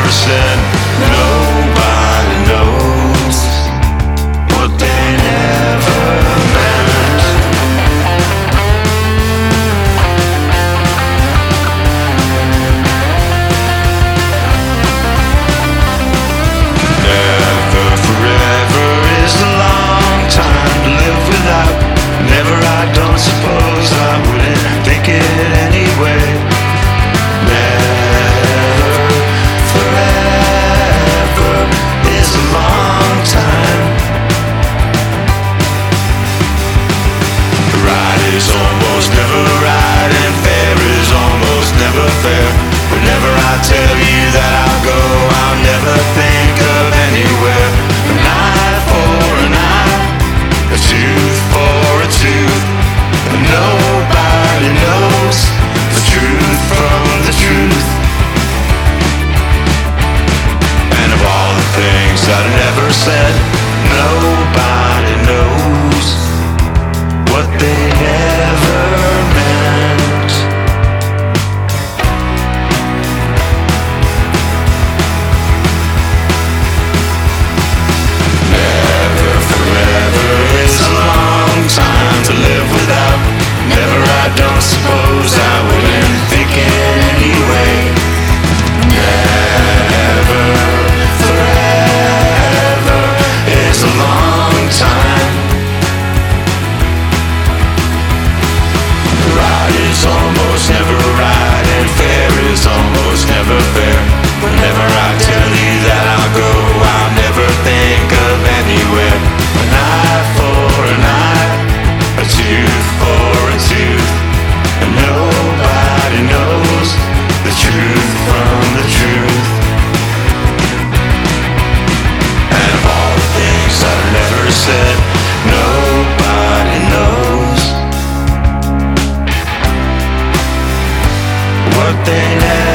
never said. Nobody knows what they never meant. Never, forever is a long time to live without. Never, I don't suppose I wouldn't think it anyway. Never, forever is a long time. Right is almost never right, and fair is almost never fair. Whenever I tell you that I'll go, I'll never think of anywhere. An eye for an eye, a tooth for a tooth, and nobody knows the truth from the truth. And of all the things that I never said, nobody knows what they never meant. Never, forever is a long time to live without. Never, I don't suppose I wouldn't think it anyway. Never, forever is a long time. Right is almost never right, and fair is almost never fair. Whenever I tell you that I'll go, I'll never think of anywhere. An eye for an eye, a tooth for a tooth, and nobody knows the truth from the truth. And of all the things I've never said, nobody knows what they never